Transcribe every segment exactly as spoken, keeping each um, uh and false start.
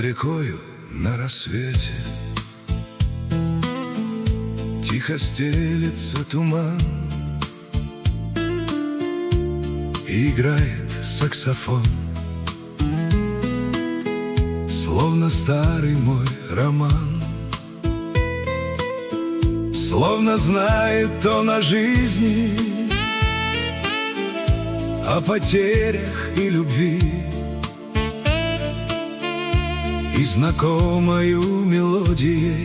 рекою на рассвете тихо стелется туман, и играет саксофон, словно старый мой роман. Словно знает он о жизни, о потерях и любви, и знакомою мелодией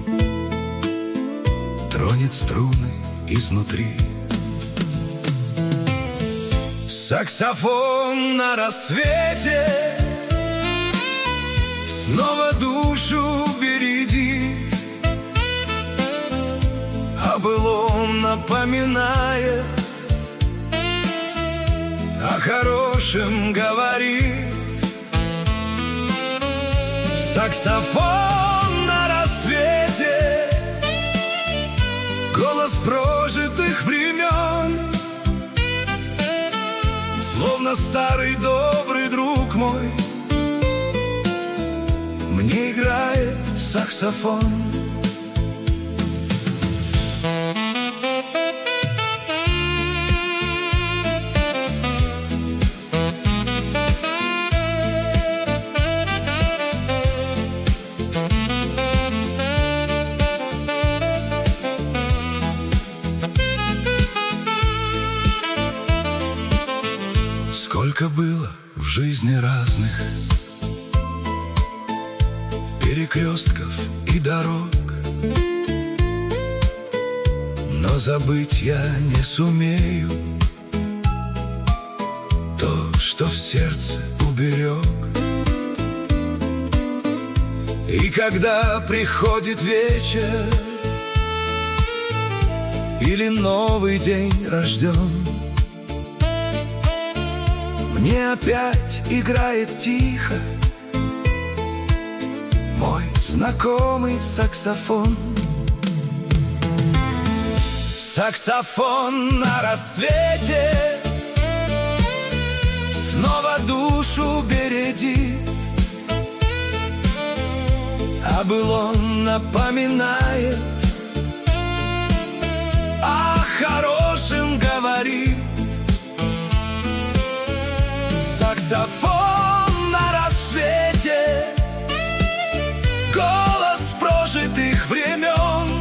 тронет струны изнутри. Саксофон на рассвете снова душу бередит, о былом напоминает, о хорошем говорит. Саксофон на рассвете, голос прожитых времен, словно старый добрый друг мой, мне играет саксофон. Сколько было в жизни разных перекрестков и дорог, но забыть я не сумею то, что в сердце уберег. И когда приходит вечер или новый день рожден, мне опять играет тихо мой знакомый саксофон. Саксофон на рассвете снова душу бередит, о былом напоминает, о хорошем говорит. Саксофон на рассвете, голос прожитых времен,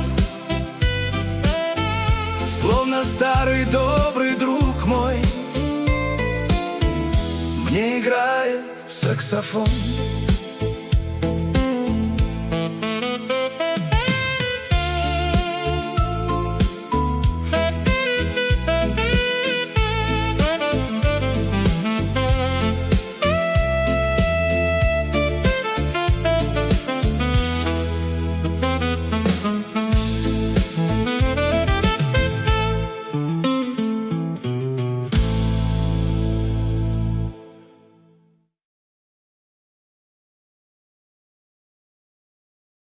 словно старый добрый друг мой, мне играет саксофон.